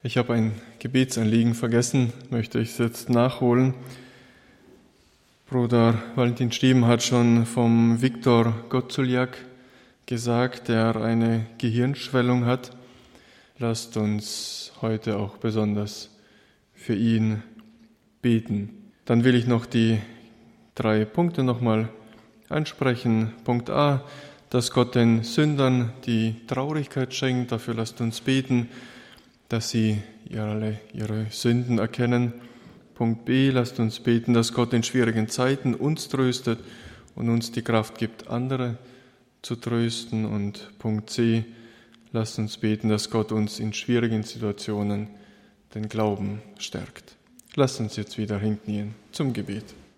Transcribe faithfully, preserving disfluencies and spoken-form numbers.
Ich habe ein Gebetsanliegen vergessen, möchte ich es jetzt nachholen. Bruder Valentin Stieben hat schon vom Viktor Gotzuliak gesagt, der eine Gehirnschwellung hat. Lasst uns heute auch besonders für ihn beten. Dann will ich noch die drei Punkte nochmal ansprechen. Punkt A, dass Gott den Sündern die Traurigkeit schenkt. Dafür lasst uns beten, dass sie alle ihre Sünden erkennen. Punkt B, lasst uns beten, dass Gott in schwierigen Zeiten uns tröstet und uns die Kraft gibt, andere zu trösten. Und Punkt C, lasst uns beten, dass Gott uns in schwierigen Situationen den Glauben stärkt. Lasst uns jetzt wieder hinknien zum Gebet.